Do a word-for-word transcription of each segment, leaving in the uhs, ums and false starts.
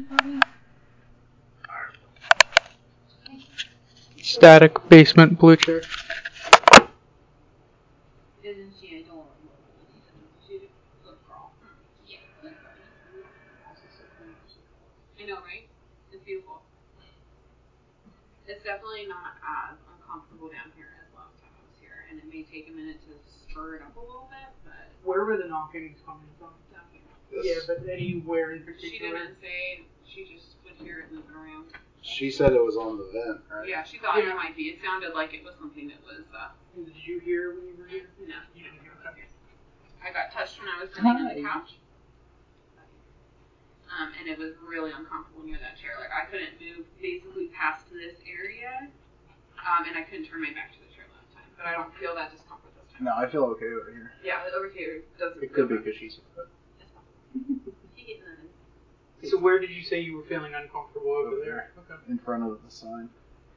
Static basement blue chair. Isn't she adorable? She's a good girl. Yeah. I know, right? It's beautiful. It's definitely not as uncomfortable down here as last time I was here, and it may take a minute to stir it up a little bit, but... Where were the knockings coming from? Down here. Yeah, but anywhere in She particular? didn't say, she just would hear it moving around. She said it was on the vent, right? Yeah, she thought Yeah. it might be. It sounded like it was something that was, uh... Did you hear when you were here? No. You didn't hear. Okay. I got touched when I was sitting on the couch. Um, and it was really uncomfortable near that chair. Like, I couldn't move basically past this area, um, and I couldn't turn my back to the chair last time. But I don't feel that discomfort this time. No, I feel okay over here. Yeah, over here doesn't It could be feel because she's... She getting on. So where did you say you were feeling uncomfortable over, Over there? there. In front of the sign.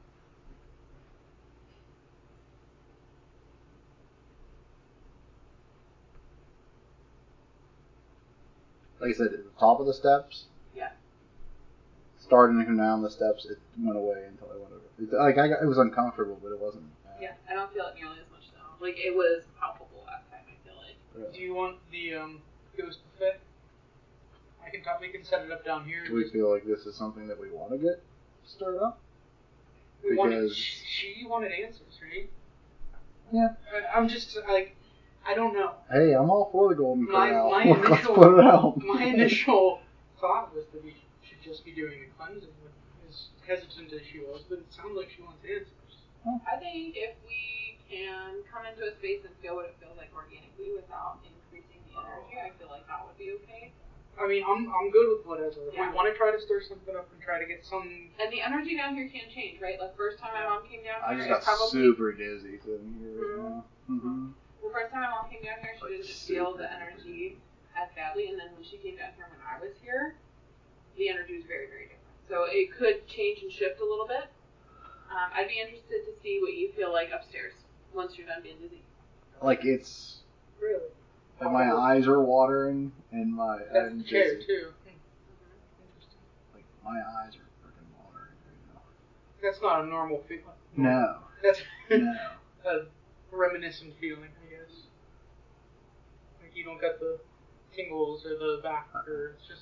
Like I said, at the top of the steps. Yeah. Starting to come down the steps, it went away until I went over. It, like I got, it was uncomfortable, but it wasn't. Bad. Yeah, I don't feel it nearly as much though. Like it was palpable last time. I feel like. Do you want the um, ghost buffet? I can talk. We can set it up down here. Do we feel like this is something that we want to get stirred up? We because wanted, she wanted answers, right? Yeah. I, I'm just like, I don't know. Hey, I'm all for the golden My, corral. my Let's initial, put it out. my initial thought was that we should just be doing a cleansing. As hesitant as she was, but it sounds like she wants answers. I think if we can come into a space and feel what it feels like organically without increasing the energy, I feel like that would be okay. I mean, I'm I'm good with whatever. If Yeah. we want to try to stir something up and try to get some... And the energy down here can change, right? Like, first time my mom came down I here, just got it probably... super dizzy sitting here right Mhm. now. Mm-hmm. The first time my mom came down here, she Like, didn't feel the super energy as badly, and then when she came down here when I was here, the energy was very, very different. So it could change and shift a little bit. Um, I'd be interested to see what you feel like upstairs once you're done being dizzy. Like it's... Really? Like my Oh. eyes are watering and my... That's I'm the chair, dizzy. too. Mm-hmm. Like my eyes are freaking watering right now. That's not a normal feeling. No. That's No. a reminiscent feeling, I guess. Like you don't get the tingles or the back, or it's just...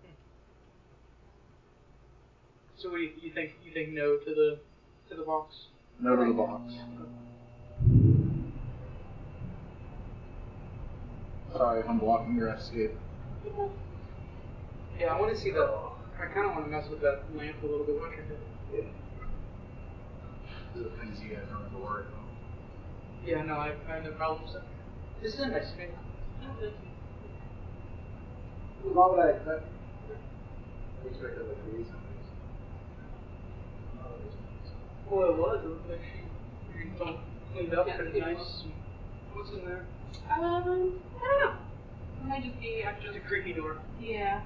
So what do you, you think? You think no to the to the box? No to the box. Sorry if I'm blocking your escape. Yeah, I want to see that. I kind of want to mess with that lamp a little bit. What you're doing. These are the things you guys don't have to worry about. Yeah, no, I, I have no problems with that. This is a nice space. Why would I expect? I expected like these. Well, it was. It looked like she, she felt cleaned up pretty nice. What's in there? Um, I don't know. It might just be after Just a creaky door. Yeah.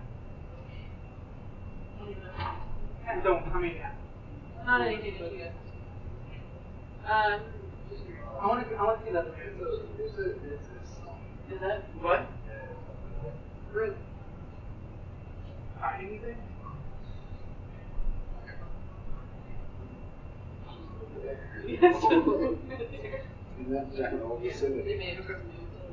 You don't, I mean, Not anything to do. Um, I want to, I want to see that. is it? What? Really? Hide anything? Yes. In that general vicinity. They may have moved.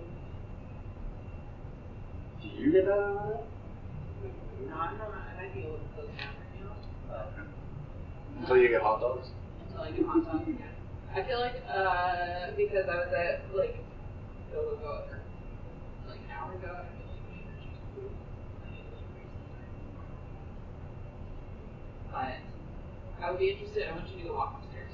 Do you get that out of it? No, I don't know. I might be able to close down right now. Okay. Until you get hot dogs? Until I get hot dogs, yeah. I feel like, uh, because I was at, like, go, go, go, or, like, an hour ago, I feel like my energy is cool. I need to increase it. But, I would be interested, I want you to go walk upstairs.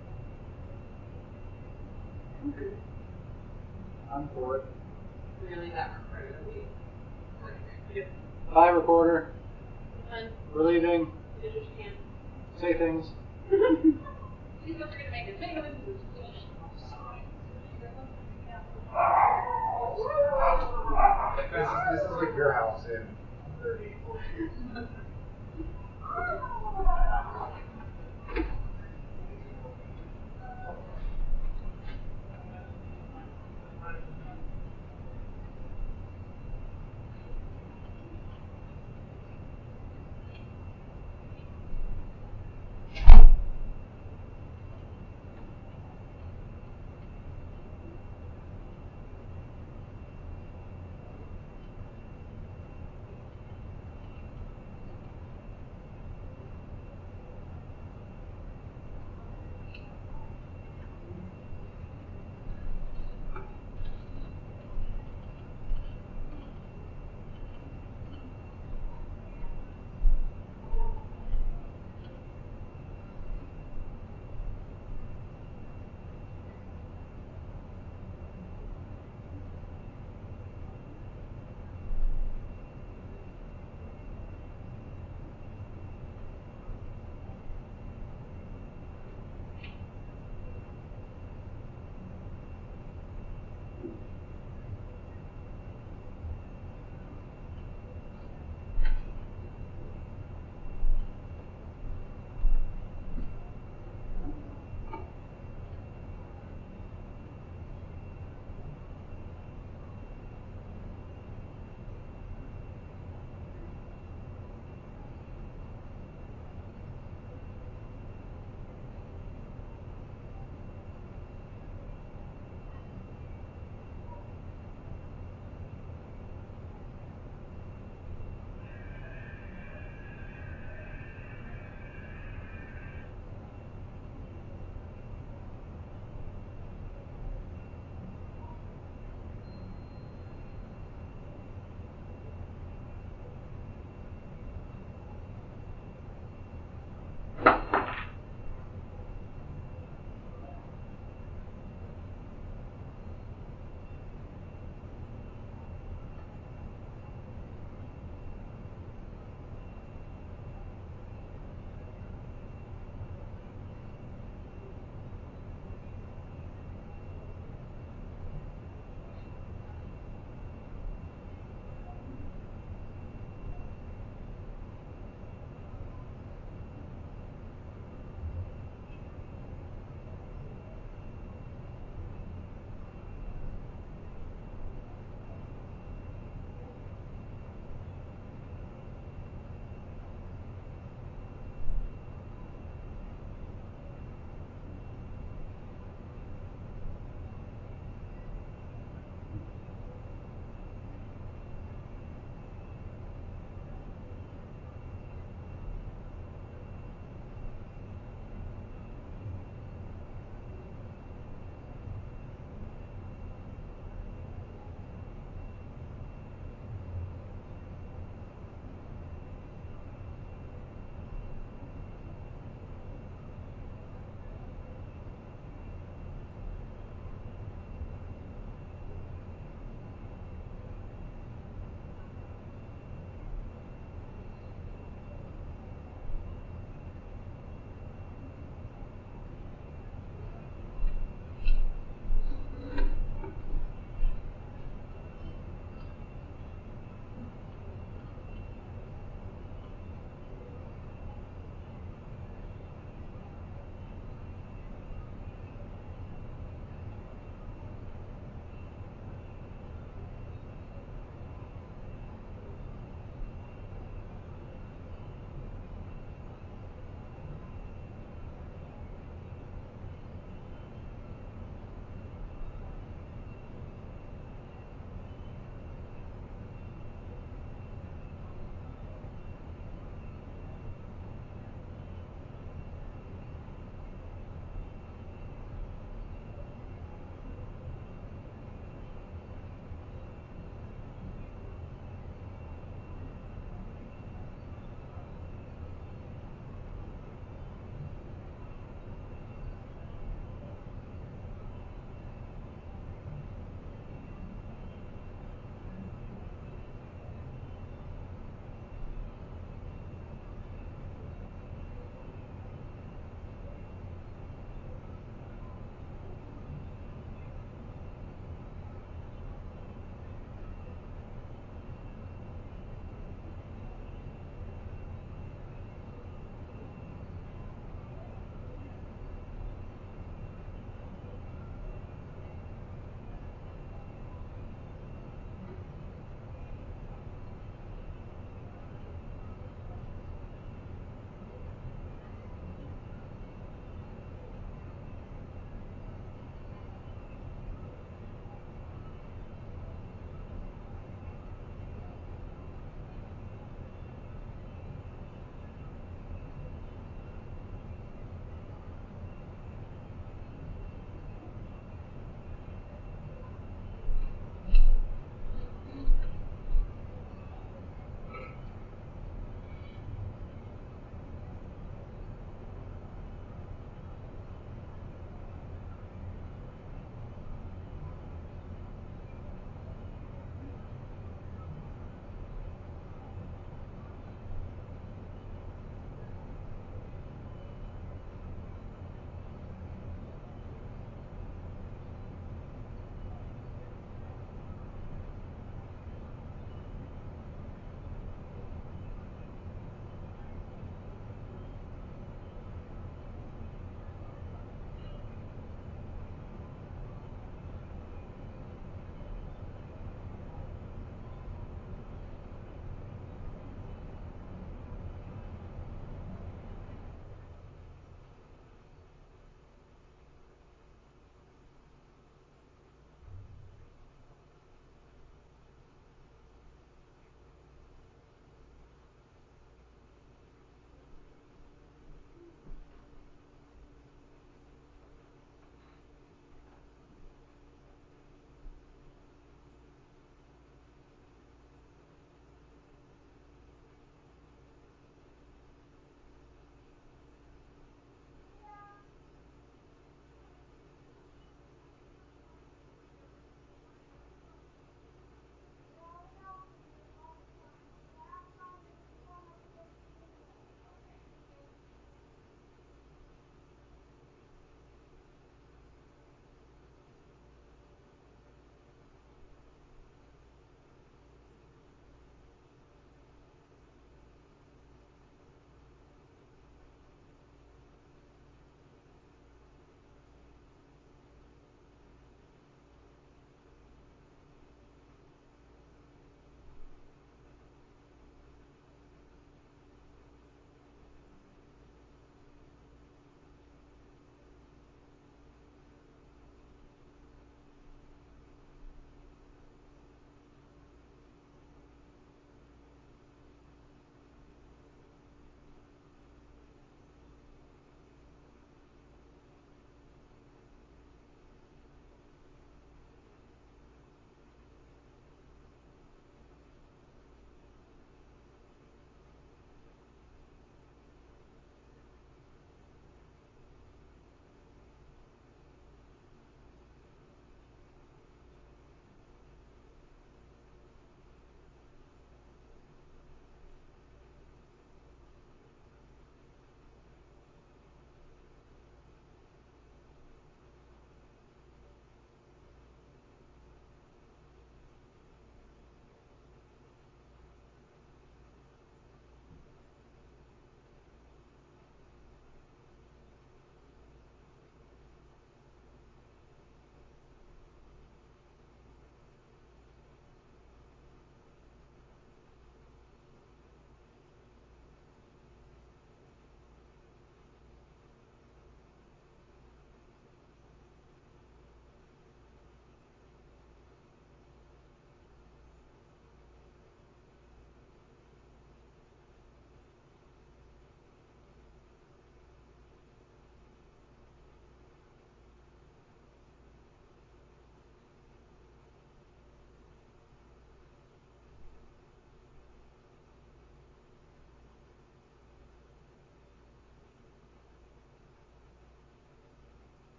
Okay. I'm for it. Really, that recorder that we recording. Bye, recorder. Fun. We're leaving. Did what you can. Say things. Please don't forget to make as many noises as you can. This is, this is like your house in thirty, forty years.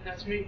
That's me.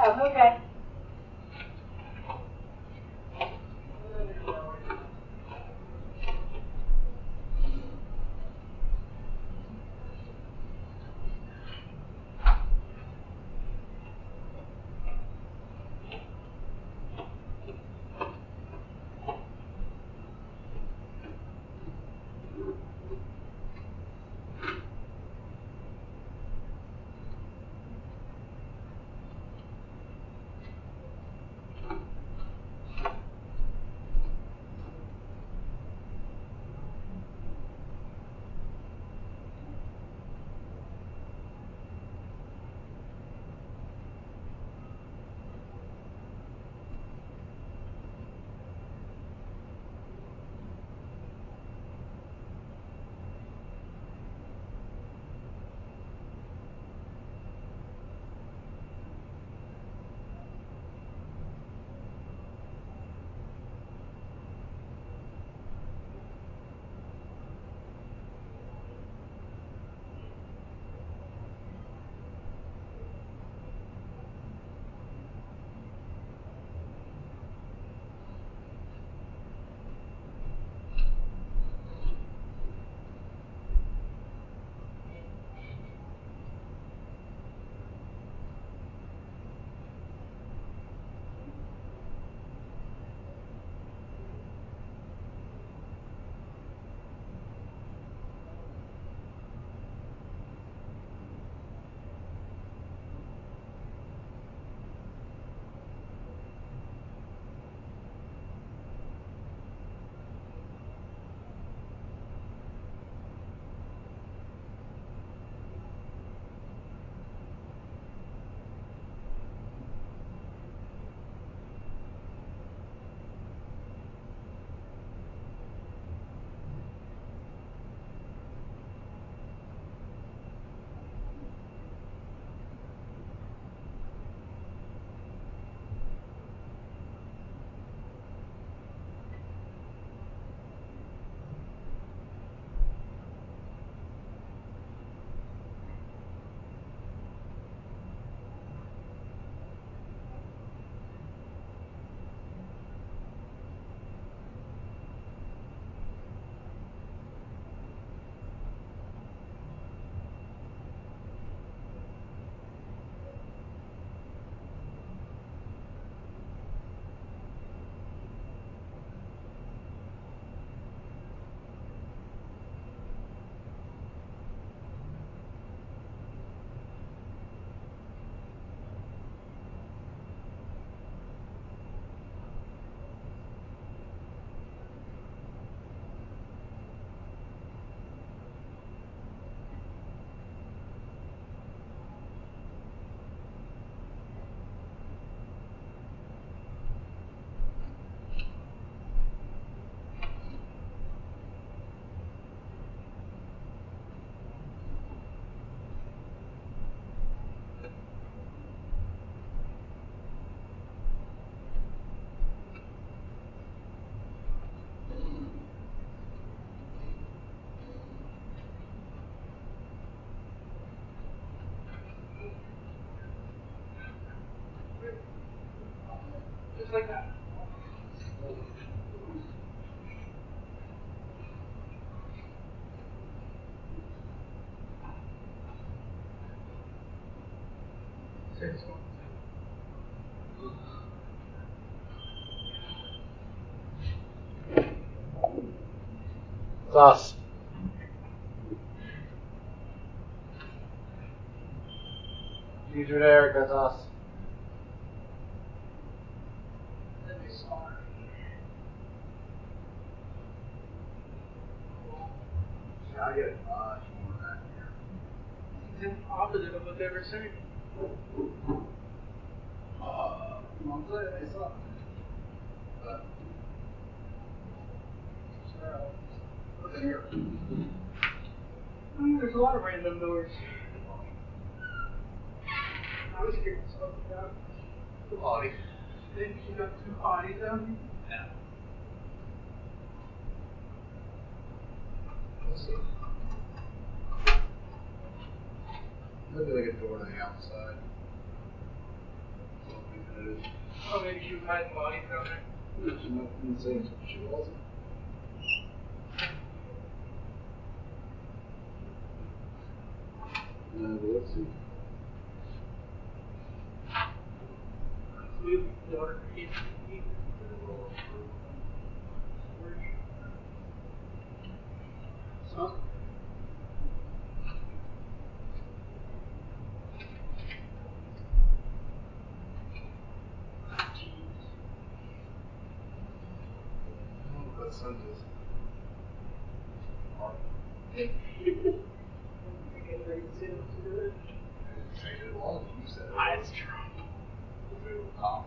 Oh, okay. Just like that. Six months. It's us. Deidre and Eric, that's us. That'd be smart. I get much more back here. It's the opposite of what they were saying. Uh, I'm saying they suck. But, so, look here. Mm, there's a lot of random doors. I was curious about that. The body. Maybe you got two bodies down here? Yeah. Let's see. Maybe like a door on the outside. maybe she was hiding bodies down there. No, she might be saying she wasn't. Uh, but let's see. We have a daughter. Kids. Smells good. But some just hard. I get ready to sit up to the Say it along, you said it. That's true. If it was calm.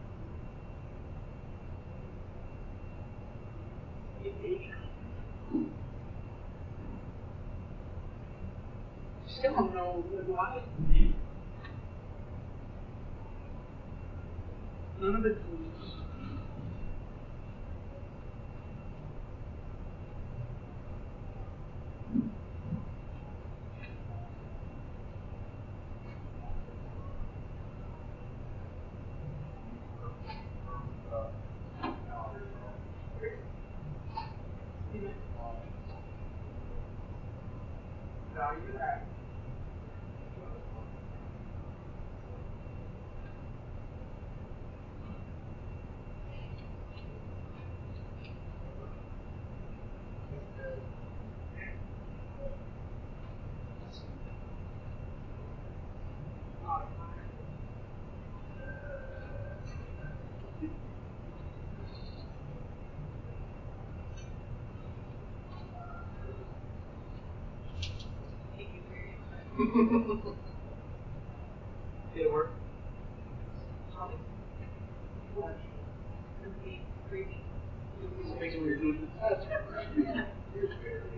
Still don't know why. None of it's loose. Value that. Thank you for your input. Did it work? Probably. Creepy. Creepy. It makes weird noises. That's right. You're scary.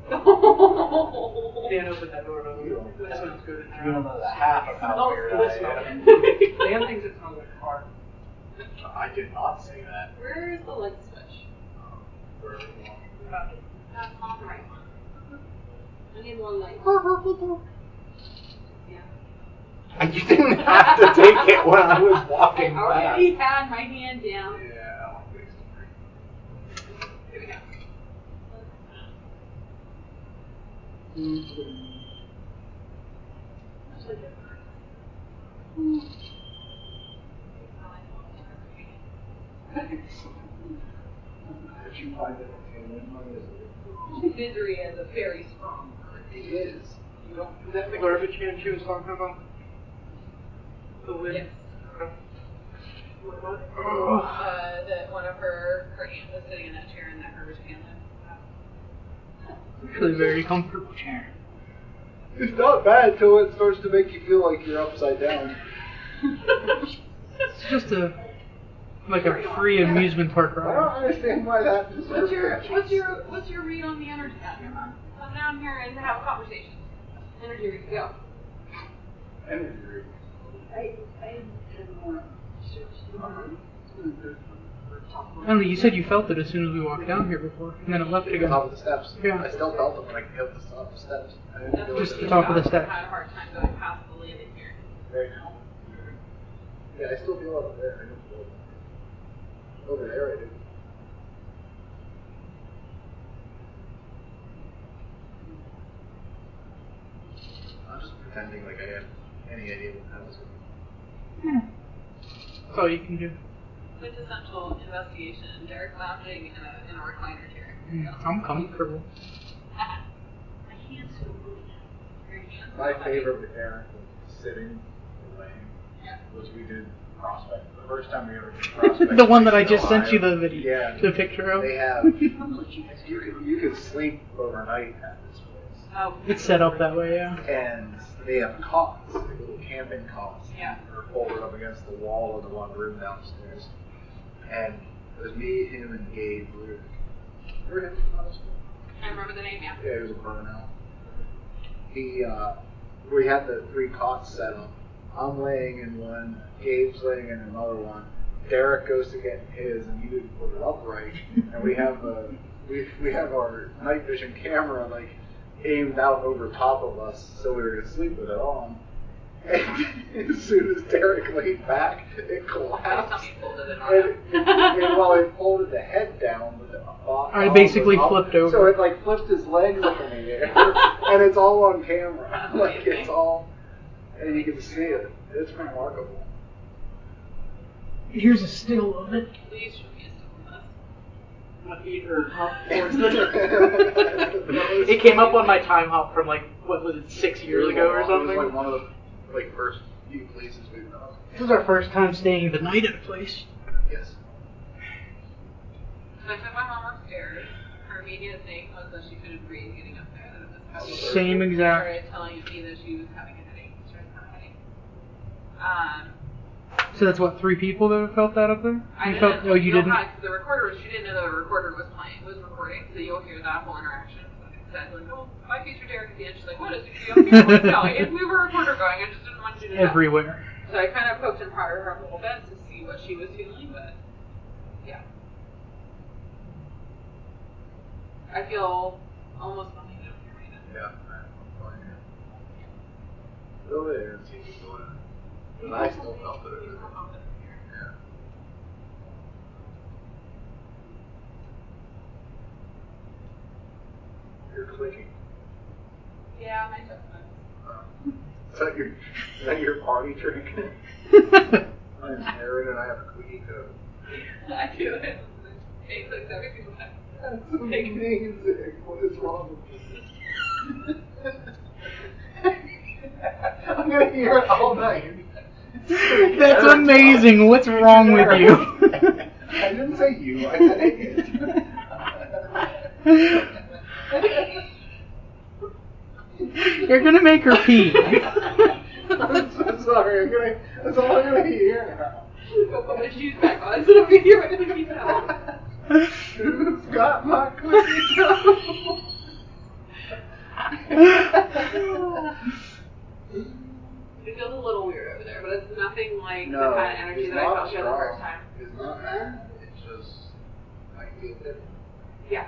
Dan opened that door though. That smells good in You there. don't know the half of how Smells weird good. I am. Dan thinks it smells like a car. I did not say that. Where's the light switch? Um, wherever you want. That's not the right one. I need one light. Yeah. You didn't have to take it when I was walking I by. already had my hand down. Yeah, I don't think so. Here we go. That's like a Did you find it okay? When Misery is a very strong word. it is. You know, is that the garbage can she was talking about? The lid? Yes. Okay. What about it? Uh, that one of her, her aunt was sitting in that chair in that garbage can lid. Actually, a very comfortable chair. It's not bad till it starts to make you feel like you're upside down. It's just a like a free amusement park I don't ride. understand why that is. What's your what's your what's your read on the energy down Mom? Come down here and have a conversation. Energy read, go. Energy reading. I, I had more I don't know, you said you felt it as soon as we walked down here before, and then it left At the again. top of the steps. Yeah. I still felt it when I hit the top of the steps. I didn't That's feel Just it the at top of the I steps. had a hard time going past the landing here. Right now. Yeah, I still feel it up there. I don't feel it over there. I do. I'm just pretending like I had any idea what that was going Hmm. That's all you can do. Quintessential investigation. Derek lounging in a in a recliner chair. Mm, I'm comfortable. My hands feel really good. Your hands My feel favorite mechanic was sitting and laying, Yeah. which we did Prospect. The first time we ever did Prospect. The one that I in just sent you Ohio. the video, Yeah. the picture of. They have. you could you could sleep overnight at this place, Oh. It's set up that way, yeah. and they have cots, like little camping cots. Yeah. They're folded up against the wall of the one room downstairs. And it was me, him, and Gabe Rudick. Remember him from Prospect? I remember the name, yeah. Yeah, he was a burnout. He, uh, we had the three cots set up. I'm laying in one, Gabe's laying in another one. Derek goes to get his, and he didn't put it up right. And we have a, we we have our night vision camera like aimed out over top of us, so we were gonna sleep with it on. And as soon as Derek leaned back, it collapsed. Somebody folded it And, on. and while it folded the head down, but the bo- I bottom basically was up, flipped over. So it like flipped his legs up in the air, and it's all on camera. Like it's all, and you can see it. It's remarkable. Here's a still of it. Please show me a still of this. It came up on my time hop from like, what was it, six years ago or It was something? like one of the like first few places we've been. This was our first time staying the night at a place. Yes. So I took my mom upstairs. Her immediate thing was that she couldn't breathe getting up there. That it was heavy. Same She exact. started telling me that she was having a headache. She started having a headache. Um, So that's what, three people that have felt that up there? I You didn't felt? Oh, you know didn't. how, cause the recorder was, she didn't know the recorder was playing, was recording, so you'll hear that whole interaction. Like I said, like, oh, my future Derek at the end. She's like, what is it? I'm here. Like, no, I didn't move a recorder going. I just didn't want you to know. Everywhere. So I kind of poked and prodded her a little bit to see what she was feeling, but yeah. I feel almost nothing down here right now. Yeah, I'm fine here. Go there and see what's going on. But I still felt it. You still felt it here. Yeah. You're clicking. Yeah, my toes. Uh, is that your is that your party trick? My name's Aaron and I have a clicky toe. I do it. It clicks every single time. That's amazing. What is wrong with you? I'm gonna hear it all night. That's amazing. What's wrong with you? I didn't say you. I said it. You're gonna make her pee. I'm so sorry. I'm gonna. That's all I'm gonna hear now. Go put my shoes back on so I can hear my cookies out. Who's got my cookie toe? It feels a little weird over there, but it's nothing like No, the kind of energy it's that I not felt here the strong. first time. It's not bad. It's just I feel different. Yeah.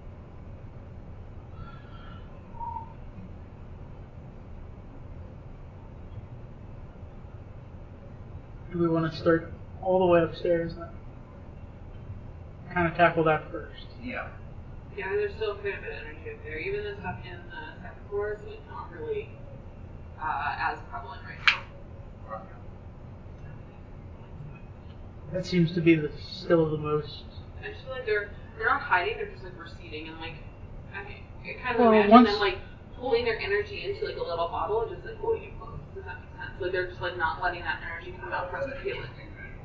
Do we want to start all the way upstairs then? Kind of tackle that first. Yeah. Yeah, there's still quite a bit of energy up there. Even the stuff in the second floor, so it's not really uh, as prevalent right now. That seems to be the still the most. I just feel like they're they're not hiding, they're just like receding and like I mean I kind of Well, imagine once- them like pulling their energy into like a little bottle and just like holding it close. Does that make sense? Like they're just like not letting that energy come out for us to feel it.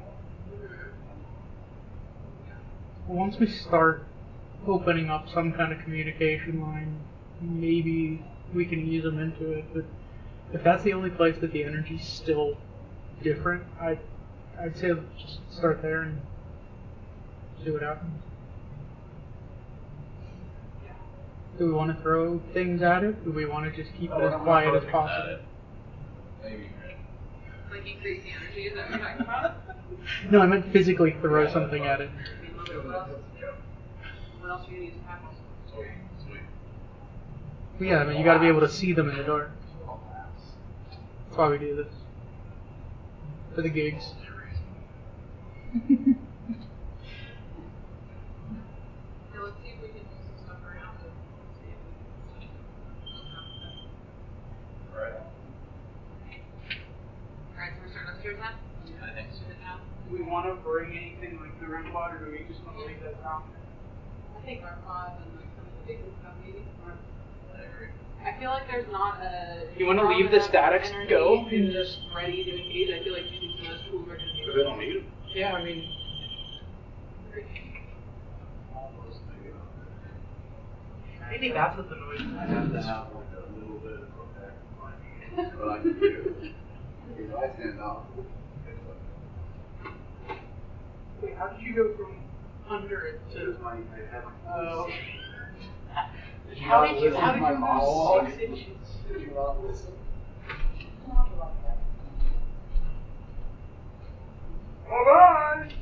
Once we start opening up some kind of communication line, maybe we can ease them into it. But if that's the only place that the energy's still different, I'd, I'd say just start there and see what happens. Do we want to throw things at it? Do we want to just keep it as quiet as possible? Maybe. Like increase the energy, is that what you're talking about? No, I meant physically throw something at it. I mean, look at what else, what else are you going to use to tackle? But yeah, I mean, you got to be able to see them in the dark. That's why we do this. For the gigs. Yeah, let's see if we can move some stuff around and see if we can Alright. Alright, so we're starting upstairs now? I think so. Now? Do we want to bring anything like the REM pod, or do we just want to leave that down? I think our pods and like some of the basic stuff maybe. I agree. I feel like there's not a. You wanna strong leave the enough statics energy go? and just ready to engage. I feel like using some of those tools are going to be. Because they don't need them. Yeah, I mean, maybe that's what the noise I have to have like a little bit of protect behind me. But I can do. Because I stand up. Wait, how did you go from under it to? I, I have Oh. Did you How not did you? listen How to did my you monologue? lose six inches? Did you not listen? Hold on.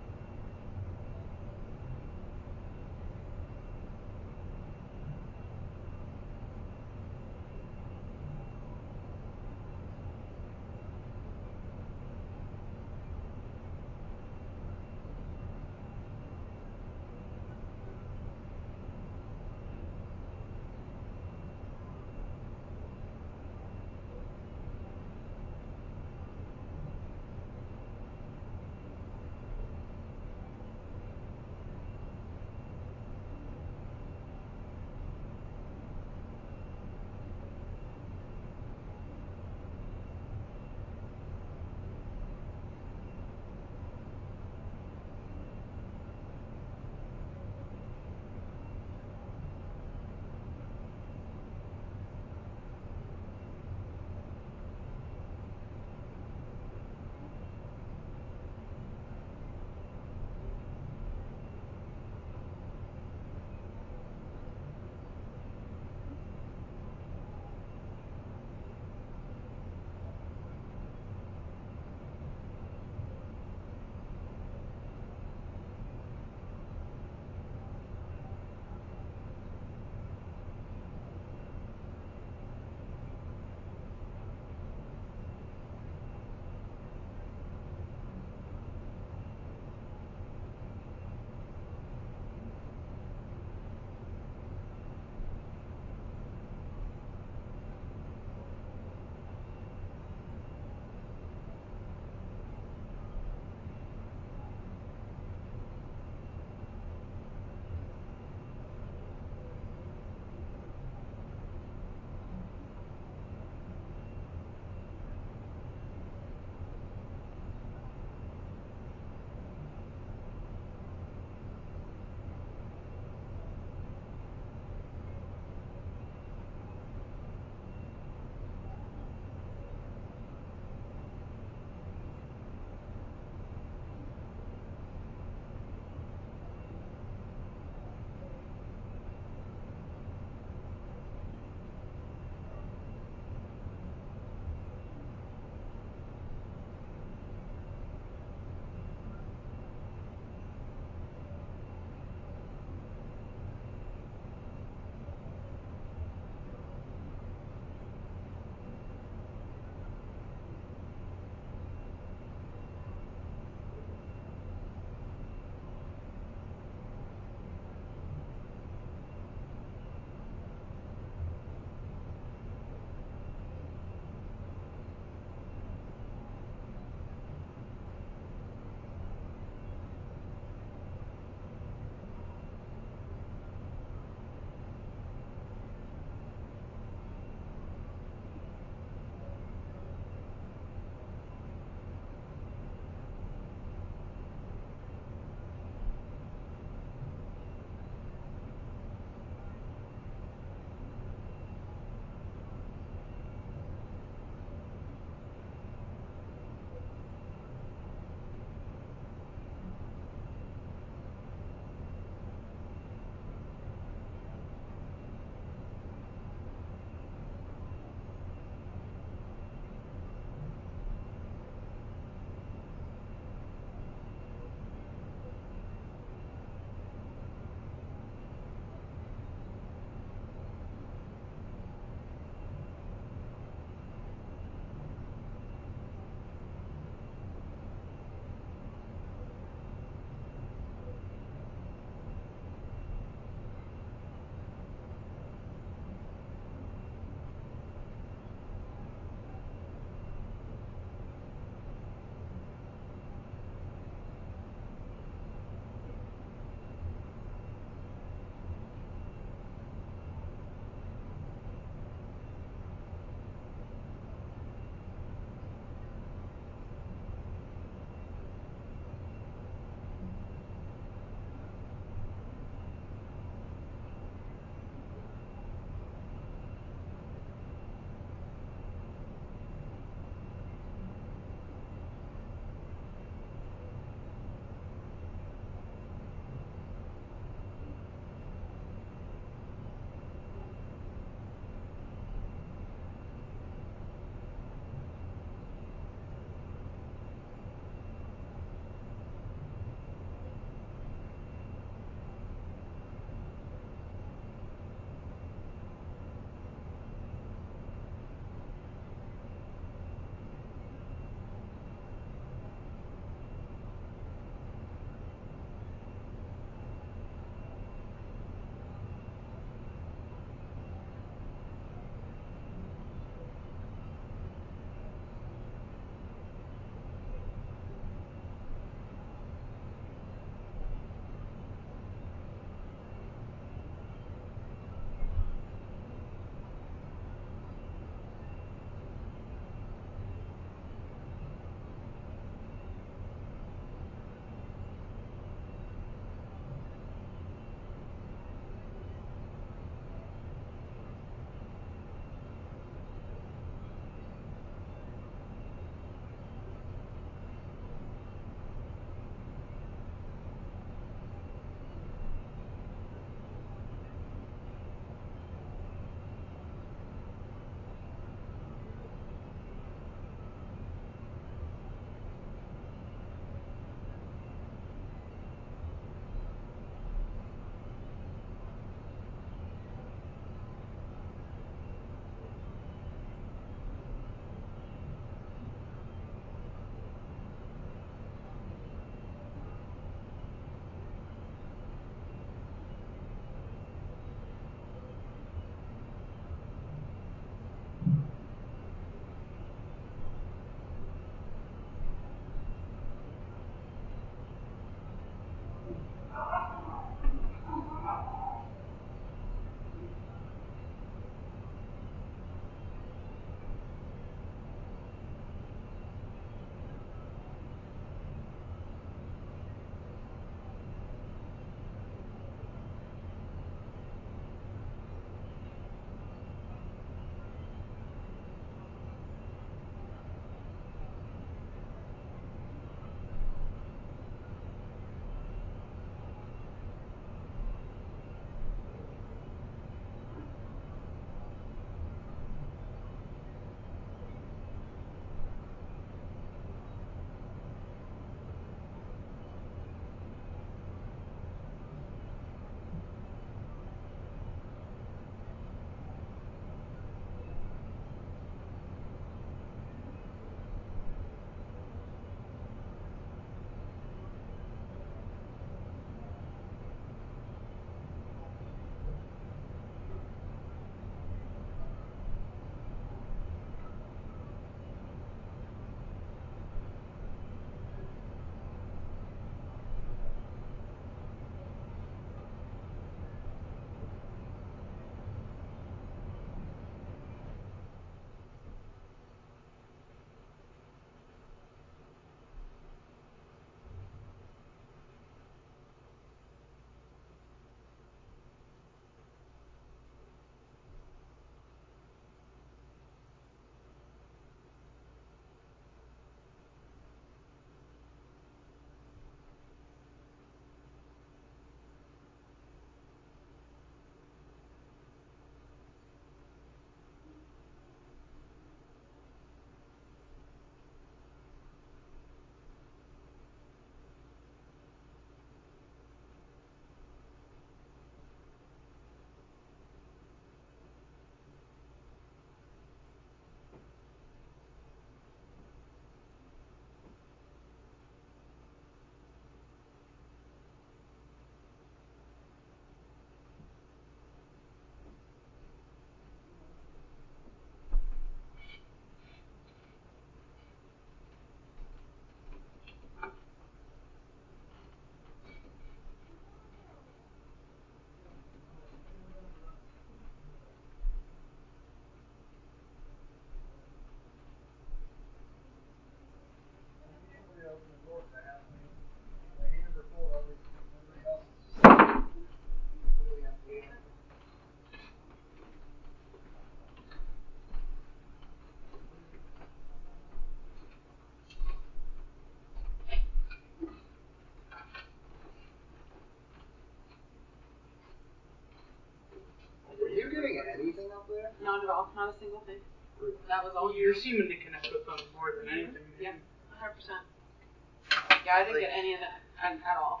that was all Well, you're seeming to connect with them more than anything. Yep, one hundred percent. Yeah, I didn't get any of that at, at all.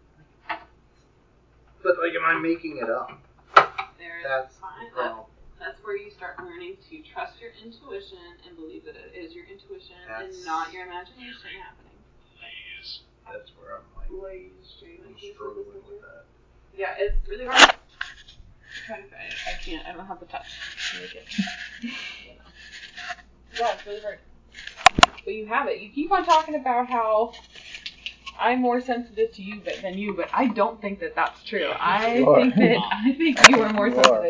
But like, am I making it up? There's That's fine. the problem. That's, that's where you start learning to trust your intuition and believe that it is your intuition That's- and not your imagination happening. That's where I'm like, Blaze, I'm struggling with that. Yeah, it's really hard. I'm trying to, I, I can't. I don't have the touch to make it. Yeah, it's really hard. But you have it. You keep on talking about how I'm more sensitive to you but, than you, but I don't think that that's true. I You are. think that I think you are more You are. sensitive